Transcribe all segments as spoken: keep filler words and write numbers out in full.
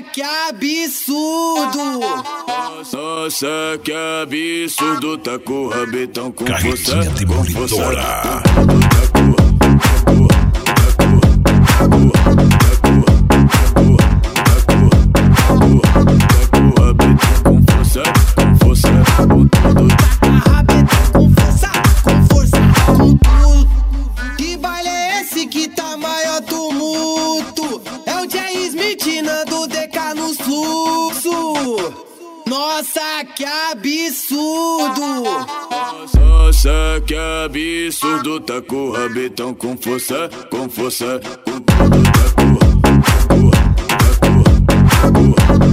que absurdo! Nossa, que absurdo, tá com o rabetão com força, Carretinha demolidora. Nossa, que absurdo! Nossa, que absurdo, tá com o rabetão com força, com força, com tudo, tá com, tá com, tá com, tá com,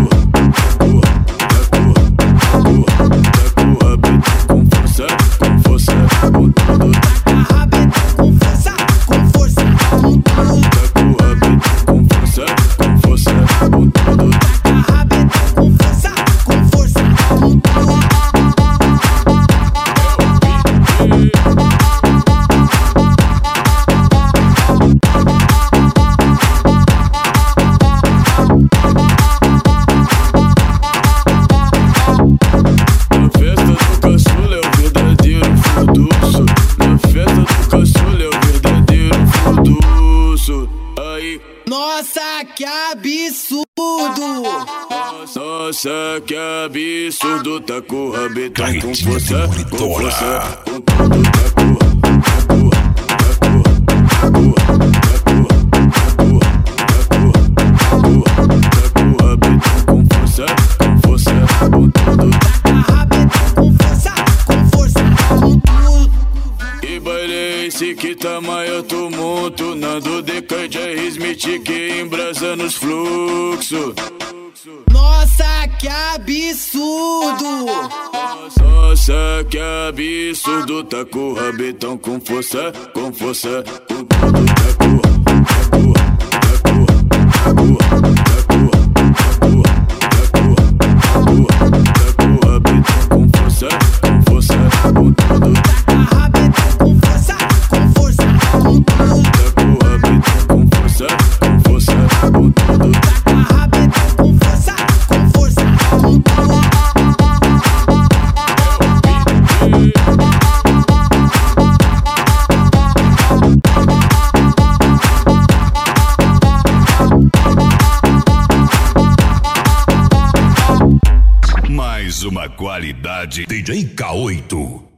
Nossa, que absurdo! Nossa, que absurdo, tá com o rabetão com Carretinha força, com demolidora. força, com tudo, tá com, tá com, tá com, tá com, tá com, tá com, tá com o rabetão com força, com força, com tudo. Com força, com força, com tudo. Que baile é esse que tá maior tumulto? Nando Deca de R. Smith que embrasa nos fluxos. Nossa, que absurdo! Nossa, que absurdo, tá com o rabetão com força, com força, com tudo, tá com, tá com, tá com, tá com, tá com, tá com, tá com, tá com o rabetão com força, com força, com tudo. Com força, com força, com tudo. Tá com o rabetão com força, com força, com tudo. Com força, com força, com tudo. Mais uma qualidade D J K oito.